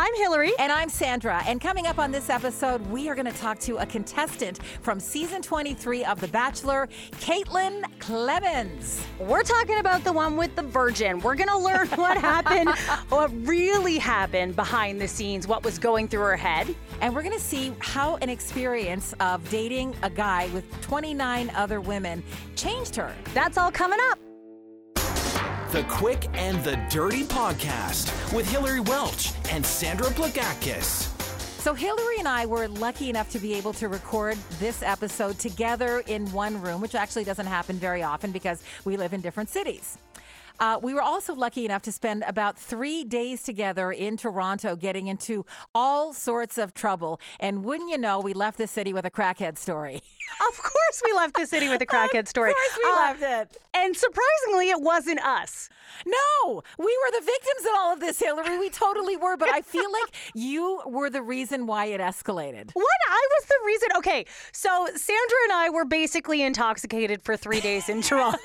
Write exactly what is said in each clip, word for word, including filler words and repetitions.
I'm Hillary. And I'm Sandra. And coming up on this episode, we are going to talk to a contestant from season twenty-three of The Bachelor, Kaitlyn Clemons. We're talking about the one with the virgin. We're going to learn what happened, what really happened behind the scenes, what was going through her head. And we're going to see how an experience of dating a guy with twenty-nine other women changed her. That's all coming up. The Quick and the Dirty Podcast with Hillary Welch and Sandra Plagakis. So Hillary and I were lucky enough to be able to record this episode together in one room, which actually doesn't happen very often because we live in different cities. Uh, we were also lucky enough to spend about three days together in Toronto getting into all sorts of trouble. And wouldn't you know, we left the city with a crackhead story. Of course we left the city with a crackhead story. Of course we uh, left it. And surprisingly, it wasn't us. No, we were the victims in all of this, Hillary. We totally were. But I feel like you were the reason why it escalated. What? I was the reason. Okay, so Sandra and I were basically intoxicated for three days in Toronto.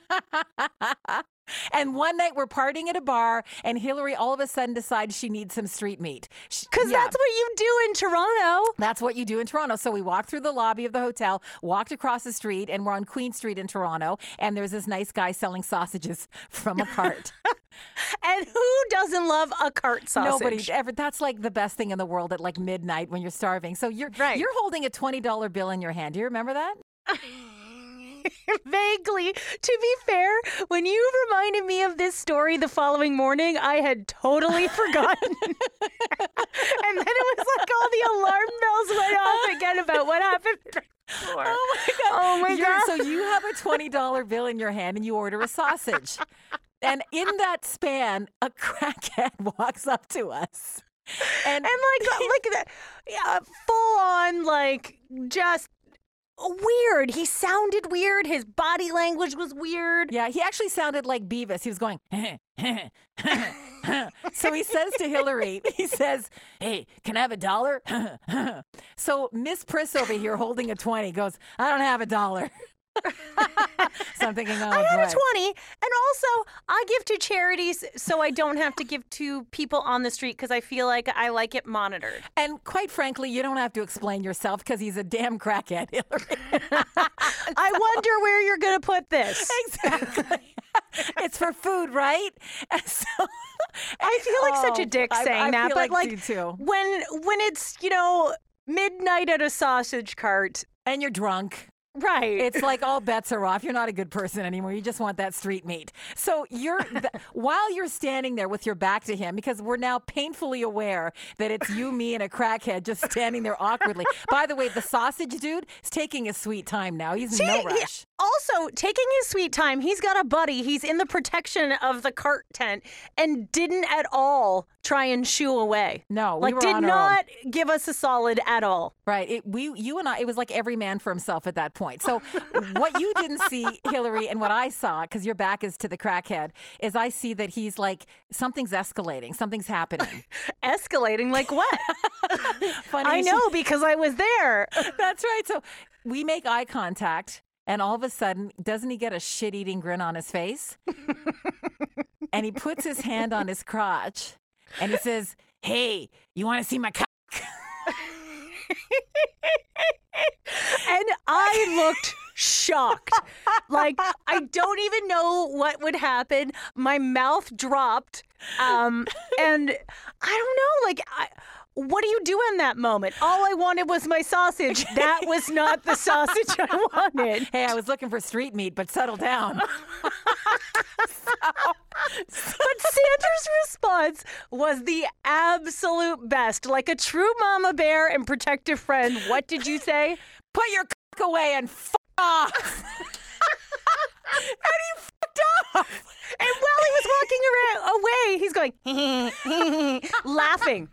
And one night we're partying at a bar, and Hillary all of a sudden decides she needs some street meat. Because yeah. That's what you do in Toronto. That's what you do in Toronto. So we walked through the lobby of the hotel, walked across the street, and we're on Queen Street in Toronto. And there's this nice guy selling sausages from a cart. And who doesn't love a cart sausage? Nobody ever. That's like the best thing in the world at like midnight when you're starving. So you're right. You're holding a twenty dollar bill in your hand. Do you remember that? Vaguely. To be fair, when you reminded me of this story the following morning, I had totally forgotten. And then it was like all the alarm bells went off again about what happened. Oh my God. Oh my You're, God. So you have a twenty dollar bill in your hand and you order a sausage. And in that span, a crackhead walks up to us. And, and like, like that, yeah, full on, like, just weird. He sounded weird. His body language was weird. Yeah, he actually sounded like Beavis. He was going, so he says to Hillary, he says, hey, can I have a dollar? So Miss Priss over here holding a twenty goes, I don't have a dollar. So I'm thinking, oh, I have boy. a twenty, and also I give to charities so I don't have to give to people on the street because I feel like I like it monitored. And quite frankly, you don't have to explain yourself because he's a damn crackhead, Hillary. I wonder where you're going to put this. Exactly. It's for food, right? And so, I feel like oh, such a dick I, saying I that, feel but like, like you too. when when it's, you know, midnight at a sausage cart. And you're drunk. Right. It's like all bets are off. You're not a good person anymore. You just want that street meat. So you're th- while you're standing there with your back to him, because we're now painfully aware that it's you, me, and a crackhead just standing there awkwardly. By the way, the sausage dude is taking his sweet time now. He's in See, no rush. He, also, taking his sweet time, he's got a buddy. He's in the protection of the cart tent and didn't at all try and shoo away. No, we like were did on our not own. give us a solid at all. Right. It, we, you and I, it was like every man for himself at that point. So what you didn't see, Hillary, and what I saw, because your back is to the crackhead, is I see that he's like, something's escalating. Something's happening. Escalating? Like what? Funny I you know should- because I was there. That's right. So we make eye contact, and all of a sudden, doesn't he get a shit-eating grin on his face? And he puts his hand on his crotch, and he says, hey, you want to see my cock? And I looked shocked. Like, I don't even know what would happen. My mouth dropped. Um, and I don't know, like, I, what do you do in that moment? All I wanted was my sausage. That was not the sausage I wanted. Hey, I was looking for street meat, but settle down. But Sandra's response was the absolute best. Like a true mama bear and protective friend. What did you say? Put your cock away and f*** off. And he f***ed off. And while he was walking around, away, he's going, laughing.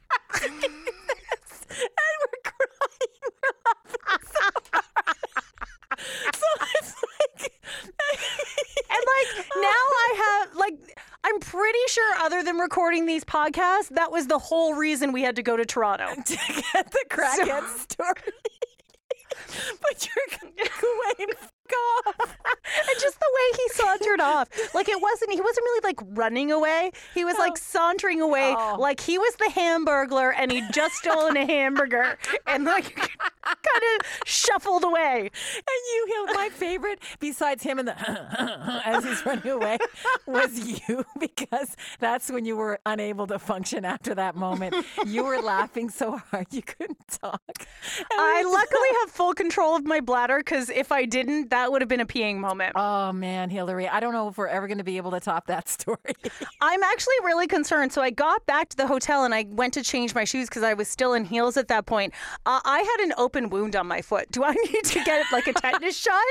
And we're crying. We're laughing. So it's like... And like, now I have, like, I'm pretty sure other than recording these podcasts, that was the whole reason we had to go to Toronto. To get the crackhead So- story. But you're going to go away and f*** off. And just the way he sauntered off. Like it wasn't, he wasn't really like running away. He was like sauntering away Oh. like he was the Hamburglar and he'd just stolen a hamburger and like kind of shuffled away. And you, Hill, my favorite, besides him and the as he's running away, was you, because that's when you were unable to function after that moment. You were laughing so hard you couldn't talk. And I it was- luckily have full control of my bladder because if I didn't, that would have been a peeing moment. Oh, man, Hillary, I don't know if we're ever going to be able to top that story. I'm actually really concerned. So I got back to the hotel and I went to change my shoes because I was still in heels at that point. Uh, I had an open wound on my foot. Do I need to get like a tetanus shot?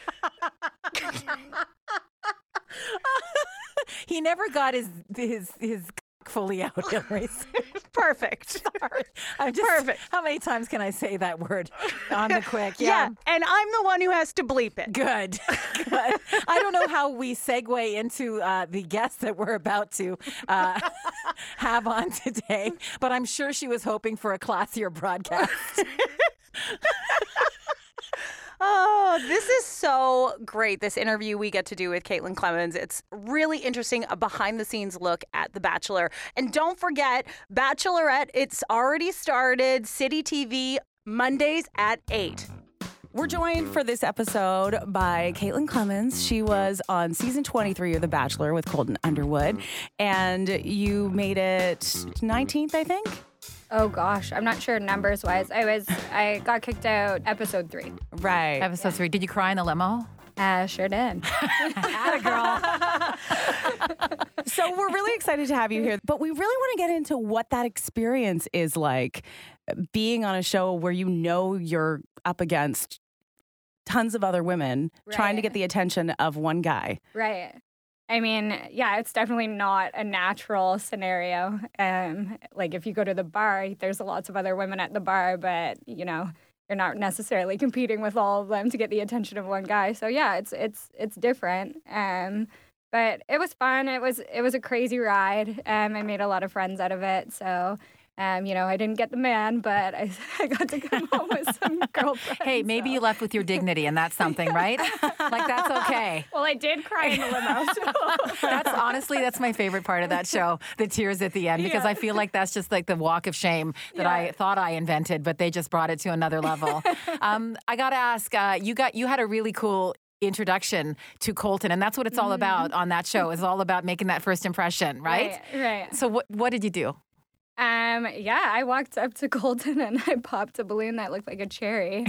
He never got his his his fully out, Hillary. Perfect. Sorry. I'm just, Perfect. How many times can I say that word on the quick? Yeah. And I'm the one who has to bleep it. Good. Good. I don't know how we segue into uh, the guest that we're about to uh, have on today, but I'm sure she was hoping for a classier broadcast. Oh, this is so great, this interview we get to do with Caitlin Clemons. It's really interesting, a behind-the-scenes look at The Bachelor. And don't forget, Bachelorette, it's already started, City T V, Mondays at eight. We're joined for this episode by Caitlin Clemons. She was on season twenty-three of The Bachelor with Colton Underwood. And you made it nineteenth, I think? Oh gosh, I'm not sure numbers wise. I was I got kicked out episode three. Right. Episode three. Did you cry in the limo? Uh, sure did. Atta girl. So we're really excited to have you here, but we really want to get into what that experience is like, being on a show where you know you're up against tons of other women trying to Right. get the attention of one guy. Right. I mean, yeah, it's definitely not a natural scenario. Um, like if you go to the bar, there's lots of other women at the bar, but you know, you're not necessarily competing with all of them to get the attention of one guy. So yeah, it's it's it's different. Um, but it was fun. It was it was a crazy ride. Um, I made a lot of friends out of it. So. Um, you know, I didn't get the man, but I, I got to come home with some girlfriends. Hey, maybe so. you left with your dignity, and that's something, right? Like, that's okay. Well, I did cry in the limo. So. That's honestly, that's my favorite part of that show, the tears at the end, because Yeah. I feel like that's just like the walk of shame that I Yeah. thought I invented, but they just brought it to another level. um, I got to ask, uh, you got you had a really cool introduction to Colton, and that's what it's all about on that show. It's all about making that first impression, right? Right. right. So what what did you do? Um, yeah, I walked up to Colton and I popped a balloon that looked like a cherry.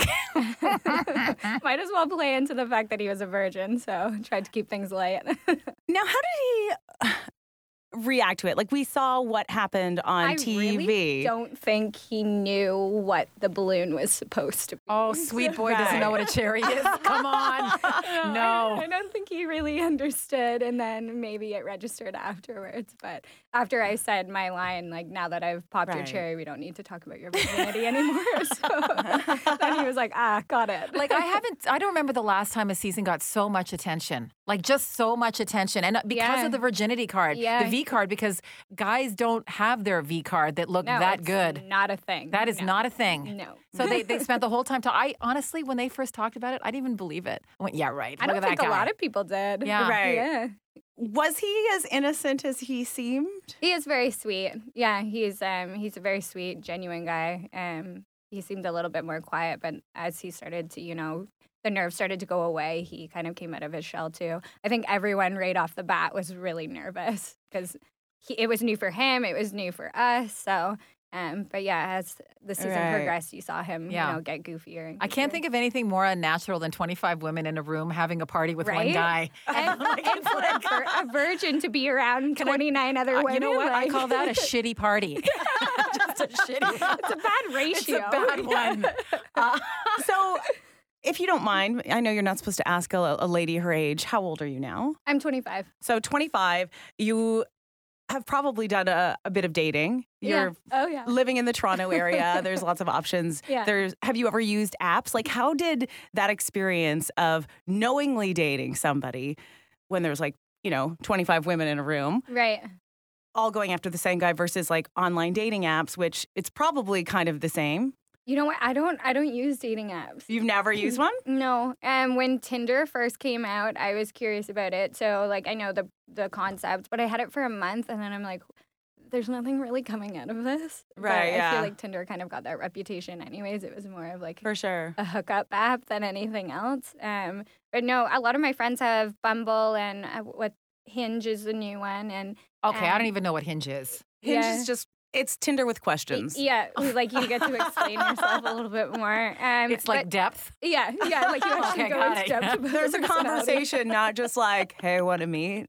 Might as well play into the fact that he was a virgin, so tried to keep things light. Now, how did he uh, react to it? Like, we saw what happened on I T V. really don't think he knew what the balloon was supposed to be. Oh, sweet boy doesn't know what a cherry is. Come on. I, No. I don't think he really understood, and then maybe it registered afterwards. But after I said my line, like, now that I've popped your Right. cherry, we don't need to talk about your virginity anymore. So then he was like, ah, got it. Like, I haven't, I don't remember the last time a season got so much attention. Like, just so much attention. And because Yeah. of the virginity card, Yeah. the V card, because guys don't have their V card that look No, that it's good. Not a thing. That is No. not a thing. No. So they, they spent the whole time. To, I honestly, when they first talked about it, I didn't even believe it. I went, yeah, right. I Look don't at think that a guy. lot of people did. Yeah. Right. Yeah. Was he as innocent as he seemed? He is very sweet. Yeah, he's um he's a very sweet, genuine guy. Um he seemed a little bit more quiet, but as he started to, you know, the nerves started to go away, he kind of came out of his shell too. I think everyone right off the bat was really nervous because it was new for him, it was new for us. So Um, but yeah, as the season Right. progressed, you saw him, Yeah. you know, get goofier. And I can't goofier. think of anything more unnatural than twenty-five women in a room having a party with one Right? guy. And, and for a, vir- a virgin to be around twenty-nine other Uh, women. you know what? I like- call that a shitty party. Just a shitty. It's a bad ratio. It's a bad one. Uh, So, if you don't mind, I know you're not supposed to ask a, a lady her age. How old are you now? I'm twenty-five. So, twenty-five. You have probably done a, a bit of dating. You're Yeah. Oh yeah. living in the Toronto area. There's lots of options. Yeah. There's. Have you ever used apps? Like, how did that experience of knowingly dating somebody when there's like, you know, twenty-five women in a room, Right. all going after the same guy versus like online dating apps, which it's probably kind of the same. You know what? I don't I don't use dating apps. You've never used one? No. And when Tinder first came out, I was curious about it. So like I know the the concept, but I had it for a month and then I'm like, there's nothing really coming out of this. Right, But I yeah. feel like Tinder kind of got that reputation anyways. It was more of like For sure. a hookup app than anything else. Um, but no, a lot of my friends have Bumble and uh, what Hinge is the new one. And Okay, I um, don't even know what Hinge is. Hinge yeah. is just, it's Tinder with questions. Yeah, like you get to explain yourself a little bit more. Um, It's like but- depth. yeah, yeah, like you actually Okay, go got into it. depth about There's a the personality. conversation, not just like, hey, want to meet?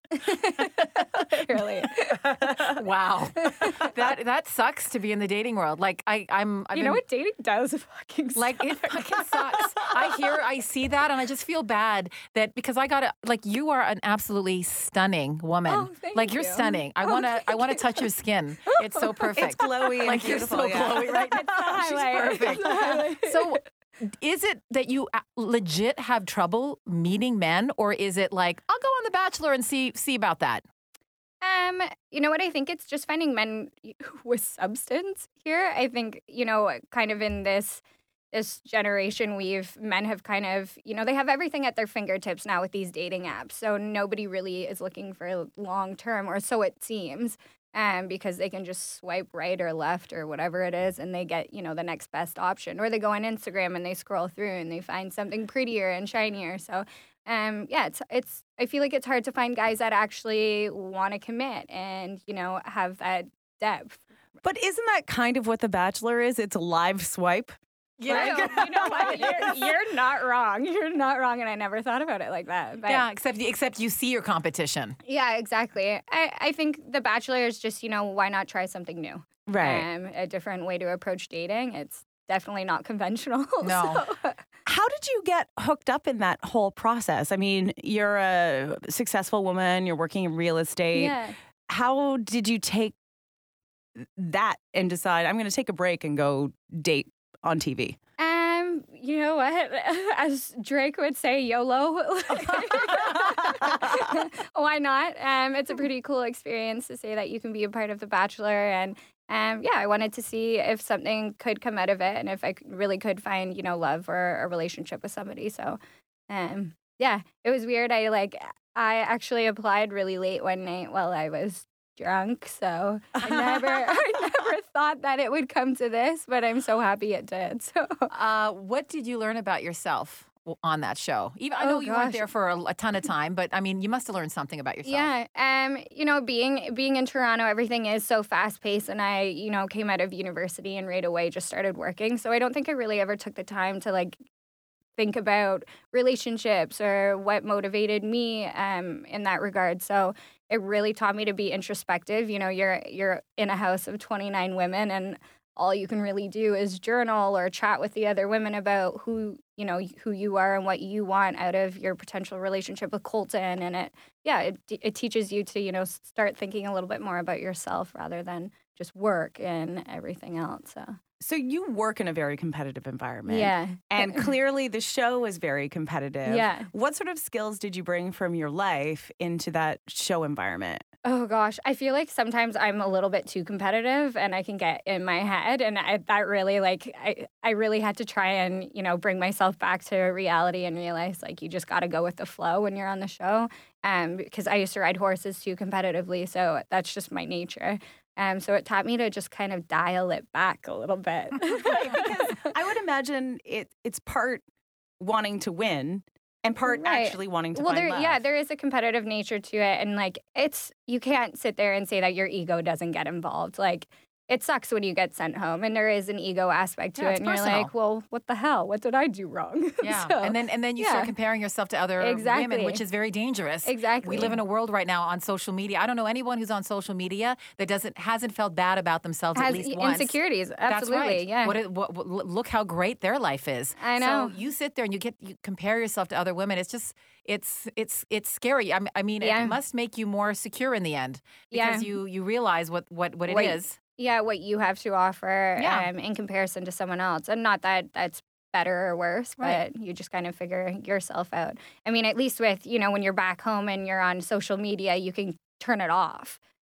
Really. Wow, that that sucks to be in the dating world. Like I, I'm. I've You been, know what dating does fucking Like it fucking sucks. I hear, I see that, and I just feel bad that because I got to like you are an absolutely stunning woman. Oh, thank like you're you. stunning. I Oh, wanna, I thank wanna you. touch your skin. It's so perfect. It's glowy and like you're beautiful. so yeah. glowy right now. She's highlight. perfect. It's the highlight. So, is it that you a- legit have trouble meeting men, or is it like I'll go on The Bachelor and see see about that? Um, you know what? I think it's just finding men with substance here. I think, you know, kind of in this this generation, we've men have kind of, you know, they have everything at their fingertips now with these dating apps. So nobody really is looking for long term, or so it seems. Um, because they can just swipe right or left or whatever it is, and they get, you know, the next best option. Or they go on Instagram and they scroll through and they find something prettier and shinier. So, um, yeah, it's it's. I feel like it's hard to find guys that actually want to commit and, you know, have that depth. But isn't that kind of what The Bachelor is? It's a live swipe. Yeah, you know what? You're, you're not wrong. You're not wrong, and I never thought about it like that. But Yeah, except except you see your competition. yeah, exactly. I, I think The Bachelor is just, you know, why not try something new? Right. Um, a different way to approach dating. It's definitely not conventional. No. so- How did you get hooked up in that whole process? I mean, you're a successful woman, you're working in real estate. yeah. How did you take that and decide, I'm going to take a break and go date on T V? Um, you know what? As Drake would say, YOLO. Why not? Um, it's a pretty cool experience to say that you can be a part of The Bachelor, and um, yeah, I wanted to see if something could come out of it, and if I could- really could find, you know, love or a relationship with somebody. So, um, yeah, it was weird. I like, I actually applied really late one night while I was drunk, so I never, I never thought that it would come to this, but I'm so happy it did. So. Uh, what did you learn about yourself w- on that show? Even I know Oh, you weren't gosh. there for a, a ton of time, but I mean, you must have learned something about yourself. Yeah, um, you know, being being in Toronto, everything is so fast paced, and I, you know, came out of university and right away just started working. So I don't think I really ever took the time to like think about relationships or what motivated me um, in that regard. So it really taught me to be introspective. You know, you're you're in a house of twenty-nine women, and all you can really do is journal or chat with the other women about who, you know, who you are and what you want out of your potential relationship with Colton. And it, yeah, it, it teaches you to, you know, start thinking a little bit more about yourself rather than just work and everything else. So, So you work in a very competitive environment. yeah. And clearly the show is very competitive. Yeah. What sort of skills did you bring from your life into that show environment? Oh gosh, I feel like sometimes I'm a little bit too competitive and I can get in my head, and I, that really like I I really had to try and, you know, bring myself back to reality and realize like you just got to go with the flow when you're on the show. Um because I used to ride horses too competitively, so that's just my nature. Um so it taught me to just kind of dial it back a little bit. Right, because I would imagine it it's part wanting to win and part Right. actually wanting to well, find there, love. yeah, there is a competitive nature to it, and like it's you can't sit there and say that your ego doesn't get involved. Like it sucks when you get sent home, and there is an ego aspect to Yeah, it, it's and you're personal. like, well, what the hell? What did I do wrong? Yeah, So, and then and then you start yeah. comparing yourself to other Exactly. women, which is very dangerous. exactly. We live in a world right now on social media. I don't know anyone who's on social media that doesn't hasn't felt bad about themselves has at least once. insecurities. That's Absolutely, right. yeah. What, it, what, what look how great their life is. I know. So you sit there and you get you compare yourself to other women. It's just it's it's it's scary. I mean, I mean Yeah. it must make you more secure in the end Yeah. because you you realize what what what it What- is. yeah, what you have to offer Yeah. um, in comparison to someone else. And not that that's better or worse, Right. but you just kind of figure yourself out. I mean, at least with, you know, when you're back home and you're on social media, you can turn it off.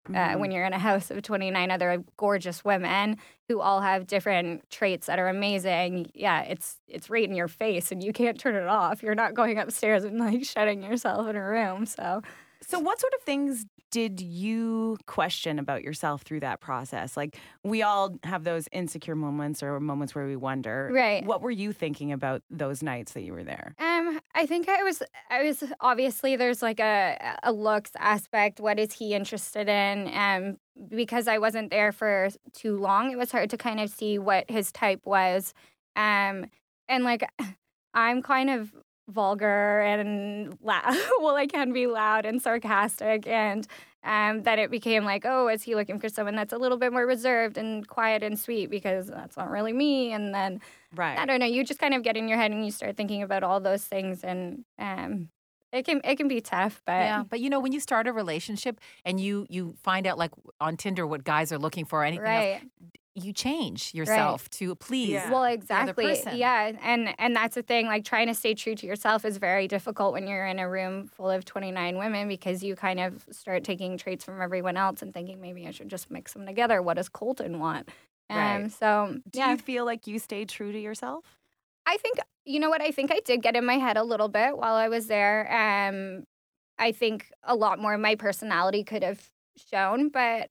uh, when you're in a house of twenty-nine other gorgeous women who all have different traits that are amazing. Yeah, it's it's right in your face and you can't turn it off. You're not going upstairs and like shutting yourself in a room. So, So what sort of things did you question about yourself through that process? Like, we all have those insecure moments or moments where we wonder. Right. What were you thinking about those nights that you were there? Um, I think I was, I was obviously there's like a a looks aspect. What is he interested in? Um, because I wasn't there for too long, it was hard to kind of see what his type was. Um, and like, I'm kind of vulgar and loud. Well, I can be loud and sarcastic, and um, then it became like, oh, is he looking for someone that's a little bit more reserved and quiet and sweet? Because that's not really me. And then Right. I don't know. You just kind of get in your head and you start thinking about all those things, and um, it can it can be tough. But Yeah, but you know, when you start a relationship and you you find out, like on Tinder, what guys are looking for, or anything else, right. you change yourself to please. Yeah. Well, the other exactly. person. Yeah, and and that's the thing. Like trying to stay true to yourself is very difficult when you're in a room full of twenty-nine women, because you kind of start taking traits from everyone else and thinking maybe I should just mix them together. What does Colton want? Um, Right. So Do yeah, you feel like you stayed true to yourself? I think you know what I think I did get in my head a little bit while I was there. Um, I think a lot more of my personality could have shown, but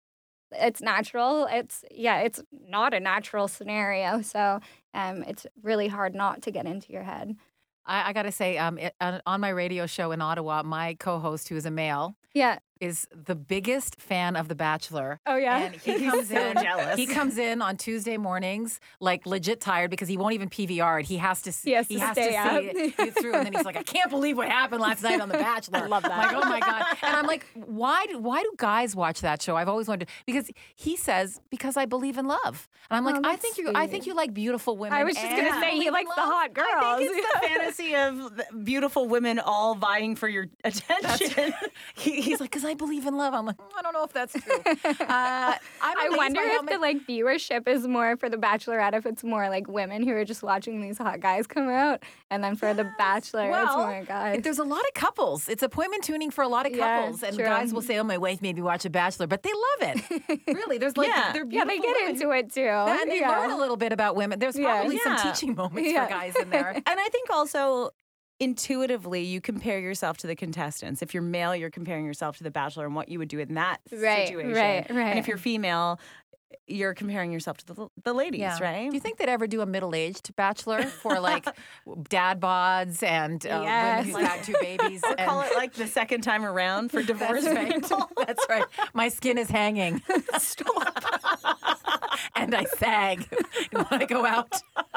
it's natural. It's yeah, it's not a natural scenario. So um, it's really hard not to get into your head. I, I got to say, um, it, on on my radio show in Ottawa, my co-host, who is a male, Yeah. is the biggest fan of The Bachelor. Oh yeah. And he comes so in. jealous. He comes in on Tuesday mornings, like legit tired, because he won't even P V R it. He has to. See, He has to stay see up. it, it through, and then he's like, "I can't believe what happened last night on The Bachelor." I love that. Like, oh my god! And I'm like, why? Do, why do guys watch that show? I've always wondered, because he says, because I believe in love, and I'm like, Oh, I that's think you. I sweet. think you like beautiful women. I was just and gonna say believe he in likes the love. hot girls. I think it's the fantasy of the beautiful women all vying for your attention. He, he's like, because I believe in love. I'm like, "Mm, I don't know if that's true. Uh, I'm I amazed wonder by how if many- the like viewership is more for The Bachelorette, if it's more like women who are just watching these hot guys come out, and then for The Bachelor, it's Well, more guys. There's a lot of couples. It's appointment tuning for a lot of Yeah, couples. and true. guys will say, oh, my wife made me watch The Bachelor, but they love it. Really, there's like, Yeah. they're Yeah, beautiful they get women. into it too. And they yeah. learn a little bit about women. There's Yeah. probably Yeah. some teaching moments Yeah. for guys in there. And I think also intuitively you compare yourself to the contestants. If you're male, you're comparing yourself to the Bachelor and what you would do in that Right, situation. right, right. And if you're female, you're comparing yourself to the, the ladies, right? Do you think they'd ever do a middle-aged Bachelor for like dad bods and uh, Yes. women who've had two babies? Or call and- it like the second time around for divorced That's right. people. That's right. My skin is hanging. Stop. And I sag. You want to go out?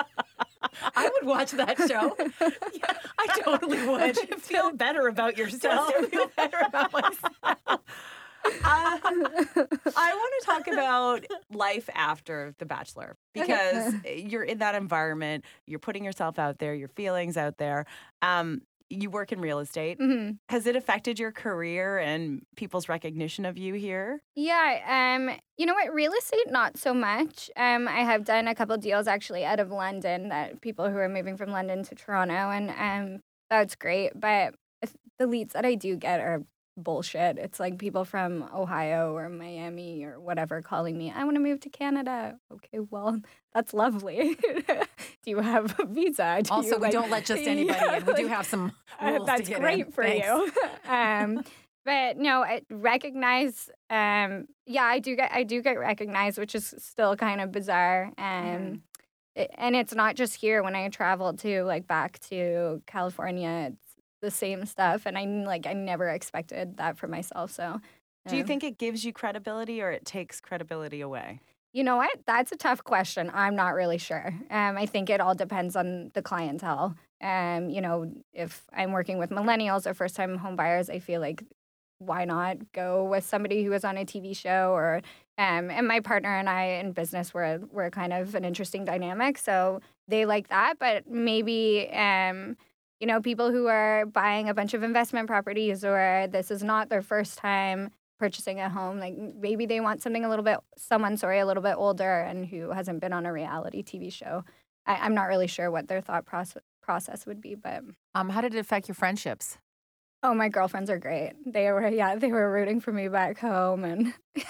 I would watch that show. Yeah, I totally would. Feel better about yourself. Just to feel better about myself. Uh, I want to talk about life after The Bachelor, because you're in that environment, you're putting yourself out there, your feelings out there. Um, you work in real estate. hmm Has it affected your career and people's recognition of you here? Yeah, um, you know what? Real estate, not so much. Um, I have done a couple deals actually out of London, that people who are moving from London to Toronto, and um, that's great. But the leads that I do get are bullshit. It's like people from Ohio or Miami or whatever calling me, I want to move to Canada. Okay, well, that's lovely. Do you have a visa? Do Also, you, we like- don't let just anybody Yeah, in. We do like, have some uh, rules that's to get great in. for Thanks. you. um, but no, I recognize. Um, yeah, I do get. I do get recognized, which is still kind of bizarre. Um, Mhm. it- and it's not just here. When I travel to like back to California, it's the same stuff. And I like I never expected that for myself. So, Do you um, think it gives you credibility or it takes credibility away? You know what? That's a tough question. I'm not really sure. Um, I think it all depends on the clientele. Um, you know, if I'm working with millennials or first-time home buyers, I feel like why not go with somebody who is on a T V show or um, and my partner and I in business we're we're kind of an interesting dynamic. So they like that, but maybe um, you know, people who are buying a bunch of investment properties or this is not their first time purchasing a home, like maybe they want something a little bit, someone, sorry, a little bit older and who hasn't been on a reality T V show. I, I'm not really sure what their thought process process would be, but Um, how did it affect your friendships? Oh, my girlfriends are great. They were, yeah, they were rooting for me back home, and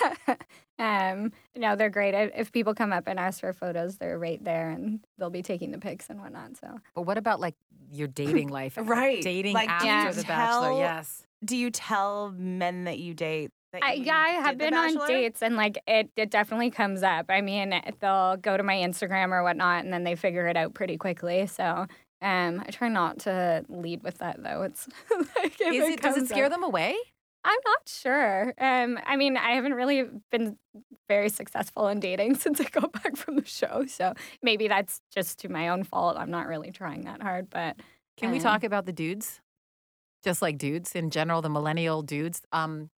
um, no, they're great. If if people come up and ask for photos, they're right there, and they'll be taking the pics and whatnot. So, But what about like your dating life? Right. Dating Like, after do you The tell- Bachelor, yes. Do you tell men that you date that I, you yeah, I have did The been on Bachelor? dates, and like it, it definitely comes up. I mean, they'll go to my Instagram or whatnot, and then they figure it out pretty quickly. So, um, I try not to lead with that though. It's like, if Is it, does it comes scare up- them away? I'm not sure. Um, I mean, I haven't really been very successful in dating since I got back from the show, so maybe that's just to my own fault. I'm not really trying that hard, but Can we um, talk about the dudes? Just like dudes in general, the millennial dudes. Um,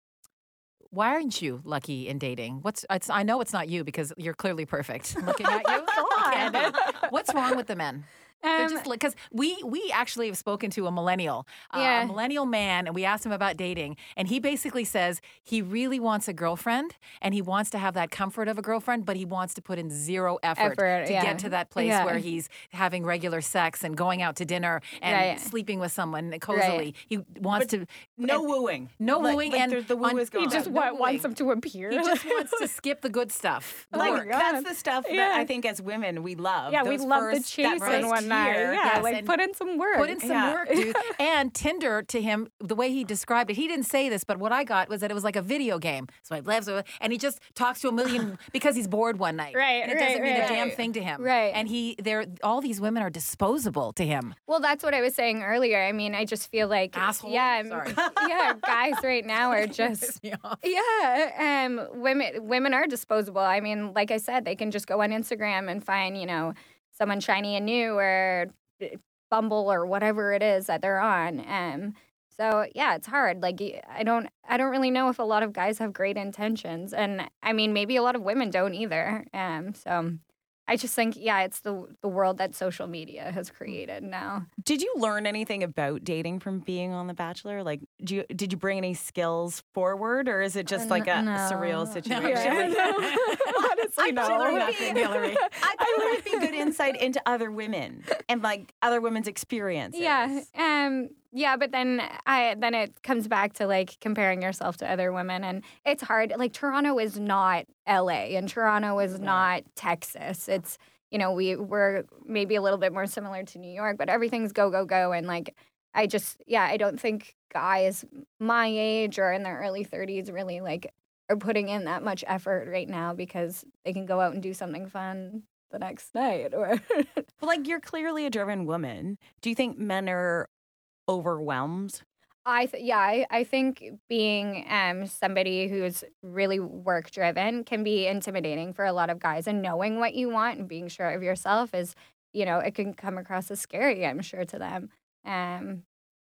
why aren't you lucky in dating? What's it's, I know it's not you because you're clearly perfect. Looking at you, It can't be. What's wrong with the men? They're Um, just because we we actually have spoken to a millennial, uh, Yeah. a millennial man, and we asked him about dating, and he basically says he really wants a girlfriend and he wants to have that comfort of a girlfriend, but he wants to put in zero effort, Effort, to yeah. get to that place Yeah. where he's having regular sex and going out to dinner and Right. sleeping with someone cozily. He wants to No and- wooing. no Like- wooing, like and there's the woo on- is he gone. he just no wa- wants wooing. them to appear. He just wants to skip the good stuff. the Like work. that's the stuff that Yeah. I think as women we love. yeah, we Those love the first- chase that and first whatnot. year. Yeah, yes, like and put in some work. Put in some Yeah. work, dude. And Tinder to him, the way he described it, he didn't say this, but what I got was that it was like a video game. So I left, and he just talks to a million because he's bored one night. Right, And it right, doesn't mean a right. damn thing to him. Right. And he, they're all these women are disposable to him. Well, that's what I was saying earlier. I mean, I just feel like Asshole? Yeah, I'm- Sorry. yeah, guys right now are just Piss me off. yeah. Um, women women are disposable. I mean, like I said, they can just go on Instagram and find you know someone shiny and new or Bumble or whatever it is that they're on. Um, so yeah, it's hard. Like y- I don't I don't really know if a lot of guys have great intentions, and I mean maybe a lot of women don't either. Um, so. I just think, yeah, it's the the world that social media has created now. Did you learn anything about dating from being on The Bachelor? Like, did you did you bring any skills forward, or is it just Uh, like a n- no. surreal No, situation? yeah. Honestly, no. I learned nothing, Hillary. I thought it would be good insight into other women and like other women's experiences. Yeah, um, yeah, but then I then it comes back to like comparing yourself to other women, and it's hard. Like Toronto is not L A, and Toronto is not Texas. It's you know we we're maybe a little bit more similar to New York, but everything's go go go, and like I just yeah I don't think guys my age or in their early thirties really like are putting in that much effort right now because they can go out and do something fun the next night or But like, you're clearly a driven woman. Do you think men are overwhelmed? I th- yeah, I, I think being um somebody who's really work driven can be intimidating for a lot of guys, and knowing what you want and being sure of yourself is, you know, it can come across as scary, I'm sure, to them. Um,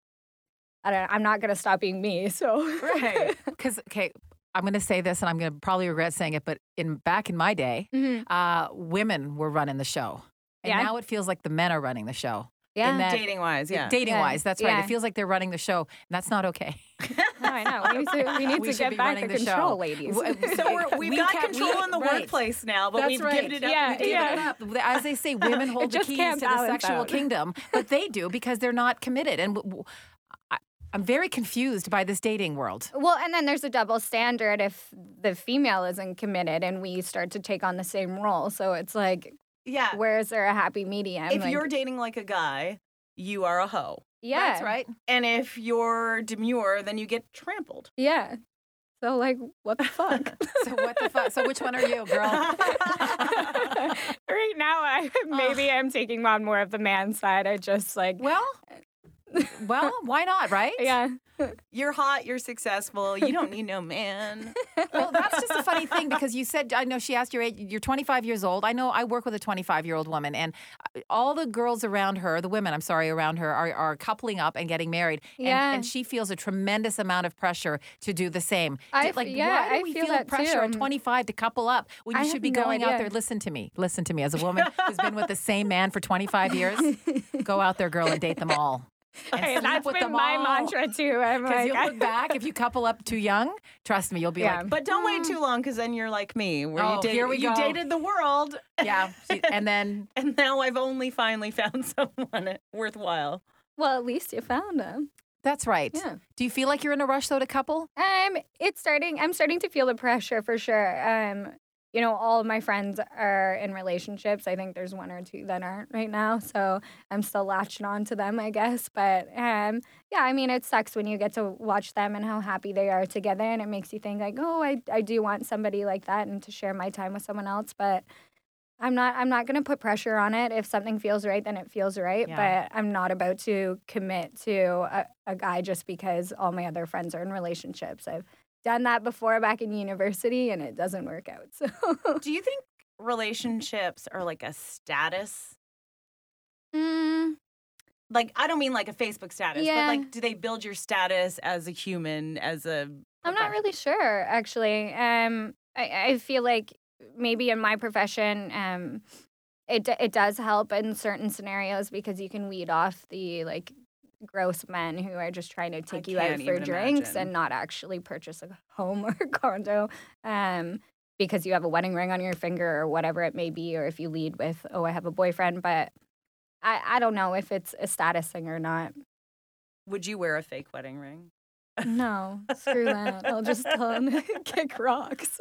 I don't. I'm not gonna stop being me. So Right. Because, okay, I'm going to say this, and I'm going to probably regret saying it, but in back in my day, Mhm. uh, women were running the show. And Yeah. now it feels like the men are running the show. Yeah. In that, Dating wise, yeah. Dating wise, that's right. Yeah. It feels like they're running the show, and that's not okay. No, I know. We need to. We need We to should get be back running to the show. control, ladies. W- So we're, we've We got can't- control we- in the right. workplace now, but That's we've right. given it up. Yeah, We've given yeah. it up. As they say, women hold the just keys can't to the balance sexual out. kingdom, but they do because they're not committed. And w- w- I, I'm very confused by this dating world. Well, and then there's a double standard if the female isn't committed and we start to take on the same role. So it's like, Yeah. where is there a happy medium? If Like, you're dating like a guy, you are a hoe. yeah, That's right. And if you're demure, then you get trampled. Yeah. So like, what the fuck? So what the fuck? So which one are you, girl? Right now, I maybe I'm taking on more of the man side. I just like, Well, well, why not, right? yeah, You're hot, you're successful, you don't need no man. Well, that's just a funny thing because you said, I know she asked your age, you're twenty-five years old. I know I work with a twenty-five year old woman, and all the girls around her, the women, I'm sorry, around her are, are coupling up and getting married. And, Yeah. and she feels a tremendous amount of pressure to do the same. I Do- f- like, yeah, why do I we feel feel, that pressure too. at twenty-five to couple up when you I should have be no going out idea. there? Listen to me. Listen to me. As a woman who's been with the same man for twenty-five years, go out there, girl, and date them all. And Hey, sleep that's with been them my all. mantra too. I'm Because like, you'll look back, if you couple up too young, trust me, you'll be Yeah. like, But don't wait too long because then you're like me, where Oh, you, date, here we you go. dated the world. yeah. She- And then And now I've only finally found someone worthwhile. well, at least you found him. That's right. Yeah. Do you feel like you're in a rush, though, to couple? Um, it's starting. I'm starting to feel the pressure for sure. Um, you know, all of my friends are in relationships. I think there's one or two that aren't right now, so I'm still latching on to them, I guess. But um, yeah, I mean, it sucks when you get to watch them and how happy they are together, and it makes you think like, oh, I I do want somebody like that and to share my time with someone else, but. I'm not I'm not going to put pressure on it. If something feels right, then it feels right. Yeah. But I'm not about to commit to a, a guy just because all my other friends are in relationships. I've done that before back in university, and it doesn't work out. So Do you think relationships are like a status? mm, Like, I don't mean like a Facebook status, Yeah. but like, do they build your status as a human, as a... I'm not really sure, actually. Um, I, I feel like maybe in my profession, um, it d- it does help in certain scenarios because you can weed off the like gross men who are just trying to take you out can't for even drinks imagine. and not actually purchase a home or a condo, um, because you have a wedding ring on your finger or whatever it may be, or if you lead with, oh, I have a boyfriend. But I, I don't know if it's a status thing or not. Would you wear a fake wedding ring? No, screw that. I'll just um, kick rocks.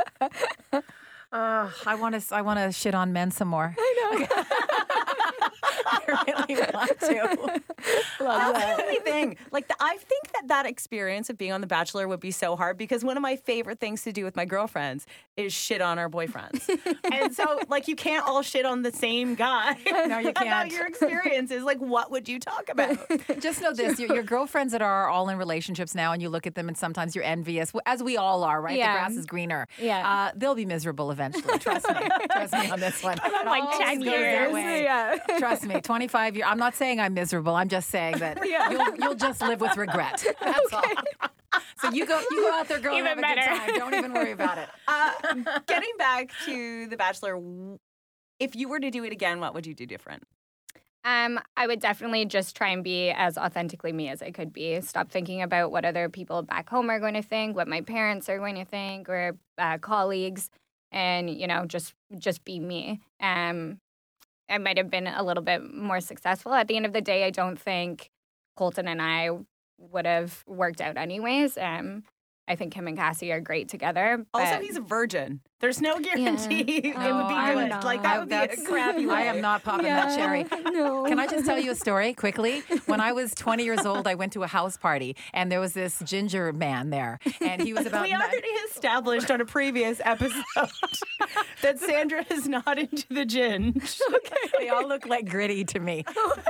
Uh, I want to. I want to shit on men some more. I know. I really want to. Love That's that. the only thing. Like, the, I think that that experience of being on The Bachelor would be so hard because one of my favorite things to do with my girlfriends is shit on our boyfriends. And so, like, you can't all shit on the same guy. No, you About can't. your experiences. Like, what would you talk about? Just know this: your, your girlfriends that are all in relationships now, and you look at them, and sometimes you're envious, as we all are, right? Yeah. The grass is greener. Yeah. Uh, they'll be miserable eventually. Trust me. Trust me on this one. I'm like Always ten goes that years. way. Yeah. Trust me, twenty-five years. I'm not saying I'm miserable. I'm just saying that you'll, you'll just live with regret. That's all. So you go, you go out there, girl, and have Even a good better. time. Don't even worry about it. Uh, getting back to The Bachelor, w- if you were to do it again, what would you do different? Um, I would definitely just try and be as authentically me as I could be. Stop thinking about what other people back home are going to think, what my parents are going to think, or uh, colleagues, and you know, just just be me. Um, I might have been a little bit more successful. At the end of the day, I don't think Colton and I would have worked out anyways. Um, I think him and Cassie are great together. Also, but- he's a virgin. There's no guarantee it Oh, would be I'm good. not. Like, that would be a That's- crappy I way. am not popping that cherry. No. Can I just tell you a story quickly? When I was twenty years old, I went to a house party, and there was this ginger man there, and he was about. We already established on a previous episode that Sandra is not into the gin. They all look like Gritty to me.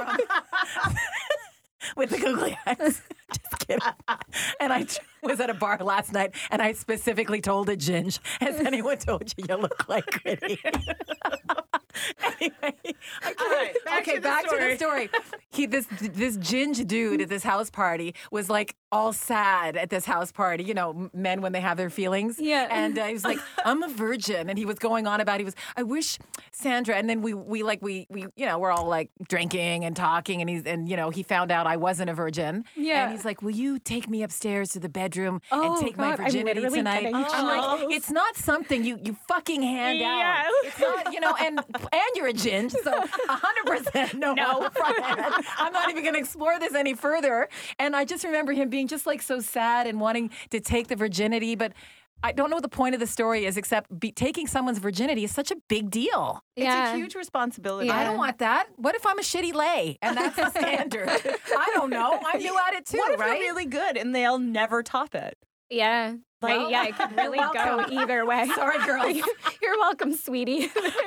With the googly eyes. Just kidding. And I t- was at a bar last night, and I specifically told a Ginge, has anyone told you you look like Gritty? Anyway, okay, right, back okay, to the back to the story. story. He, this this Ginge dude at this house party was like all sad at this house party. You know, m- men when they have their feelings. Yeah. And uh, he was like, "I'm a virgin," and he was going on about he was. I wish Sandra. And then we we like we we you know we're all like drinking and talking, and he's and you know he found out I wasn't a virgin. Yeah. And he's like, "Will you take me upstairs to the bedroom and Oh, take my God, I'm virginity literally tonight?" getting I'm like, chills. "It's not something you you fucking hand Yeah. out. It's not you know and and you're a ginge, so a hundred percent no. No. I'm not even going to explore this any further." And I just remember him being just like so sad and wanting to take the virginity, but I don't know what the point of the story is, except be, taking someone's virginity is such a big deal. Yeah. It's a huge responsibility. I Yeah. don't want that. What if I'm a shitty lay and that's the standard? I don't know. I'm new at it too, What if right? you're really good and they'll never top it? Yeah. Like, Well, yeah, it could really you're go welcome. either way. Sorry, girls. You're welcome, sweetie.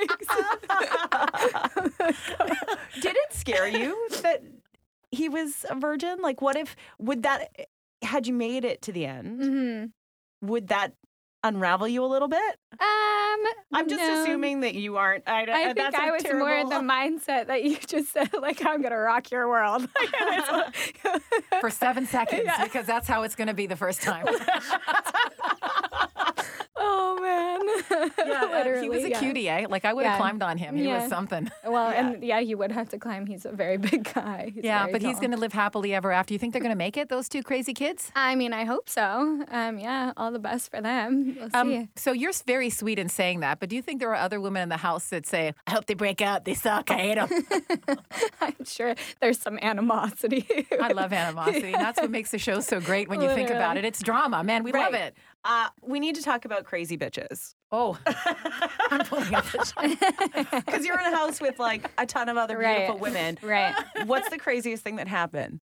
Did it scare you that he was a virgin? Like, what if, would that, had you made it to the end, hmm would that unravel you a little bit? Um, I'm just no. assuming that you aren't. I, I think that's a I was more in terrible- the mindset that you just said, like, I'm gonna rock your world. For seven seconds, Yeah. because that's how it's going to be the first time. Oh man. Yeah, Literally, he was a yeah. cutie, eh? Like I would have Yeah. climbed on him. He Yeah. was something. Well, Yeah. and yeah, you would have to climb. He's a very big guy. He's Yeah, very but he's tall. going to live happily ever after. You think they're going to make it, those two crazy kids? I mean, I hope so. Um, yeah, all the best for them. We'll see. Um, so you're very sweet in saying that, but do you think there are other women in the house that say, I hope they break up, they suck, I hate them? I'm sure there's some animosity. I love animosity. And that's what makes the show so great when you think about Literally. it. It's drama, man. We love Right. it. Uh, we need to talk about crazy bitches. Oh, I'm pulling up the show. Because you're in a house with like a ton of other Right. beautiful women. Right. What's the craziest thing that happened?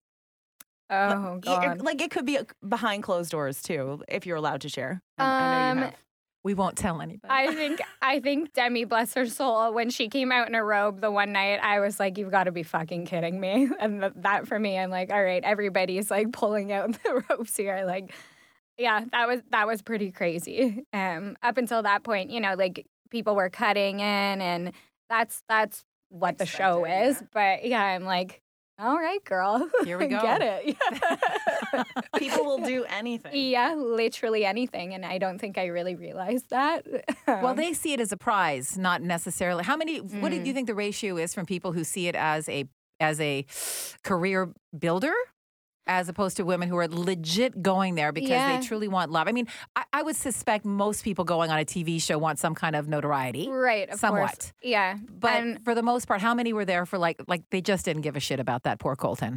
Oh, It- God. like it could be behind closed doors too, if you're allowed to share. I, I know you Um, have. We won't tell anybody. I think I think Demi, bless her soul, when she came out in a robe the one night, I was like, "You've got to be fucking kidding me!" And th- that for me, I'm like, "All right, everybody's like pulling out the ropes here." Like, yeah, that was that was pretty crazy. Um, up until that point, you know, like people were cutting in, and that's that's what the show Expected, is. But yeah, I'm like, "All right, girl, Here we go. get it." Yeah. People will do anything. Yeah, literally anything, and I don't think I really realized that. Well, they see it as a prize, not necessarily. How many? What do you think the ratio is from people who see it as a as a career builder, as opposed to women who are legit going there because Yeah. they truly want love? I mean, I, I would suspect most people going on a T V show want some kind of notoriety, Right, of somewhat. course. Yeah, But and, for the most part, how many were there for like like they just didn't give a shit about that poor Colton?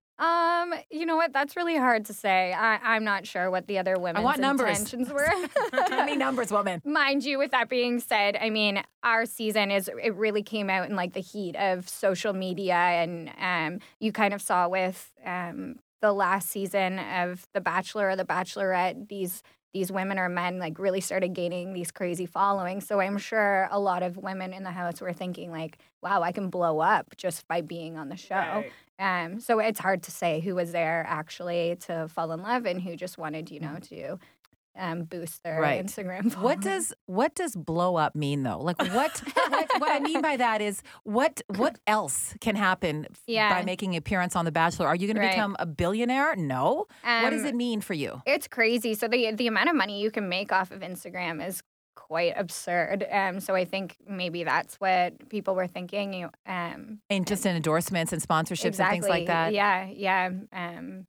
um, you know what? That's really hard to say. I, I'm not sure what the other women's want numbers. intentions were. How many numbers, woman? Mind you, with that being said, I mean, our season is it really came out in like the heat of social media, and um, you kind of saw with um the last season of The Bachelor or The Bachelorette, these these women or men like really started gaining these crazy followings. So I'm sure a lot of women in the house were thinking like, wow, I can blow up just by being on the show. Right. Um, so it's hard to say who was there actually to fall in love and who just wanted, you know, to um, boost their Right. Instagram following. What does what does blow up mean though? Like what what, what I mean by that is what what else can happen f- Yeah. by making an appearance on The Bachelor? Are you going Right. to become a billionaire? No. what does Um, it mean for you? It's crazy. So the the amount of money you can make off of Instagram is quite absurd. Um, so I think maybe that's what people were thinking. You um, And just in endorsements and sponsorships exactly. and things like that. Yeah, yeah. Um,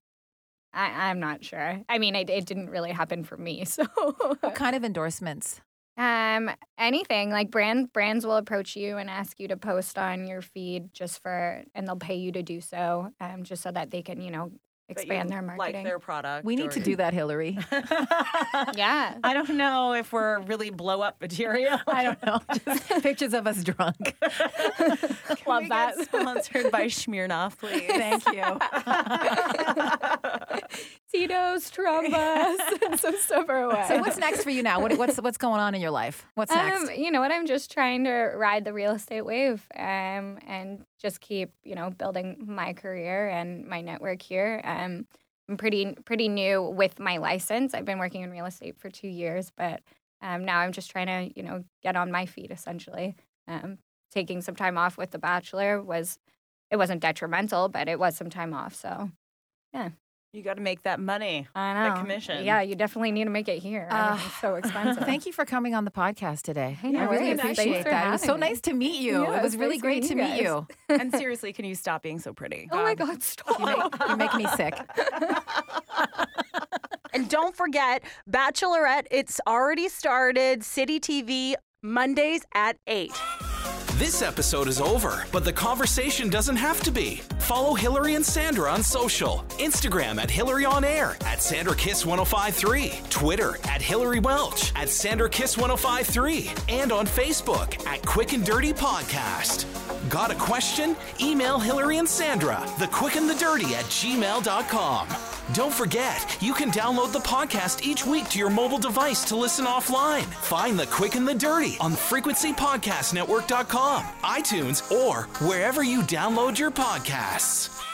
I, I'm not sure. I mean, it, it didn't really happen for me. So What kind of endorsements? um, anything like brand brands will approach you and ask you to post on your feed just for, and they'll pay you to do so, um, just so that they can, you know, But expand you their marketing. Like their product. We need to or- do that, Hillary. Yeah. I don't know if we're really blow up material. I don't know. Just pictures of us drunk. Can Love we that. Get sponsored by Smirnoff, please. Thank you. Tito's, Trumbas, and some Silverware. So what's next for you now? What, what's what's going on in your life? What's next? Um, you know what? I'm just trying to ride the real estate wave, um, and just keep, you know, building my career and my network here. Um, I'm pretty pretty new with my license. I've been working in real estate for two years, but um, now I'm just trying to, you know, get on my feet essentially. Um, taking some time off with The Bachelor was, it wasn't detrimental, but it was some time off. So You got to make that money. I know. The commission. Yeah, you definitely need to make it here. I mean, Uh, it's so expensive. Thank you for coming on the podcast today. Hey, no I really worries. Thanks appreciate for that. It was so having me. nice to meet you. Yeah, it was it's really nice great to meeting meet you you. And seriously, can you stop being so pretty? Oh my God. God, stop. You make, you make me sick. And don't forget, Bachelorette, it's already started. City T V, Mondays at eight. This episode is over, but the conversation doesn't have to be. Follow Hillary and Sandra on social. Instagram at Hillary on Air, at Sandra Kiss one oh five three, Twitter at Hillary Welch, at Sandra Kiss one oh five three, and on Facebook at Quick and Dirty Podcast. Got a question? Email Hillary and Sandra, the Quick and the Dirty at gmail dot com. Don't forget, you can download the podcast each week to your mobile device to listen offline. Find the Quick and the Dirty on frequency podcast network dot com, iTunes, or wherever you download your podcasts.